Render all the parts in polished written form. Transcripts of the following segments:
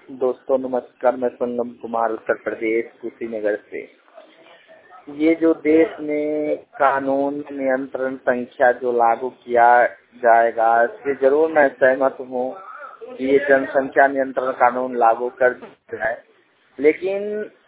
दोस्तों नमस्कार, मैं संगम कुमार उत्तर प्रदेश कुशीनगर से। ये जो देश में कानून नियंत्रण संख्या जो लागू किया जाएगा, इससे जरूर मैं सहमत हूँ कि ये जनसंख्या नियंत्रण कानून लागू कर दिया जाए, लेकिन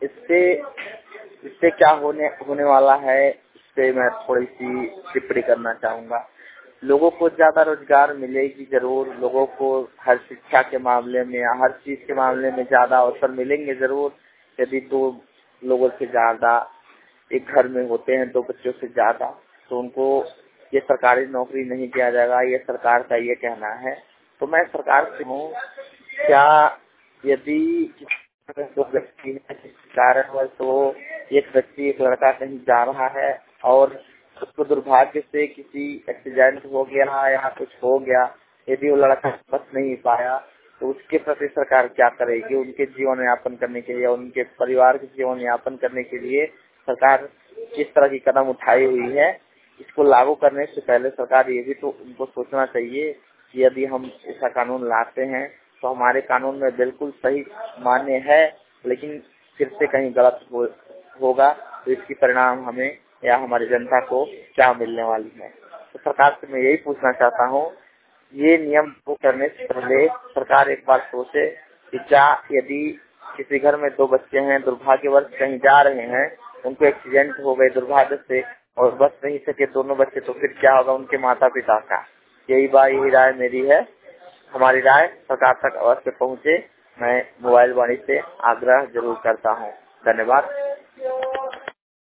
इससे क्या होने वाला है, इस पे मैं थोड़ी सी टिप्पणी करना चाहूँगा। लोगों को ज्यादा रोजगार मिलेगी जरूर, लोगों को हर शिक्षा के मामले में या हर चीज के मामले में ज्यादा अवसर मिलेंगे जरूर। यदि 2 लोगों से ज्यादा एक घर में होते हैं, 2 बच्चों से ज्यादा, तो उनको ये सरकारी नौकरी नहीं दिया जाएगा, ये सरकार का ये कहना है। तो मैं सरकार से हूँ, क्या यदि 2 व्यक्ति है, किसी कारणवश तो एक लड़का कहीं जा रहा है और उसको दुर्भाग्य से किसी एक्सीडेंट हो गया या कुछ हो गया, यदि वो लड़का बच नहीं पाया, तो उसके प्रति सरकार क्या करेगी? उनके जीवन यापन करने के लिए, उनके परिवार के जीवन यापन करने के लिए सरकार किस तरह की कदम उठाई हुई है? इसको लागू करने से पहले सरकार ये भी तो उनको सोचना चाहिए कि यदि हम ऐसा कानून लाते हैं तो हमारे कानून में बिल्कुल सही मान्य है, लेकिन फिर से कहीं गलत होगा, तो इसकी परिणाम हमें या हमारी जनता को क्या मिलने वाली है। तो सरकार से मैं यही पूछना चाहता हूँ, ये नियम को करने से पहले सरकार एक बार सोचे कि क्या यदि किसी घर में 2 बच्चे हैं, दुर्भाग्यवश कहीं जा रहे हैं, उनको एक्सीडेंट हो गए दुर्भाग्य से और बच नहीं सके दोनों बच्चे, तो फिर क्या होगा उनके माता पिता का? यही राय मेरी है। हमारी राय सरकार तक अवश्य पहुँचे, मैं मोबाइल वाणी से आग्रह जरूर करता हूँ। धन्यवाद।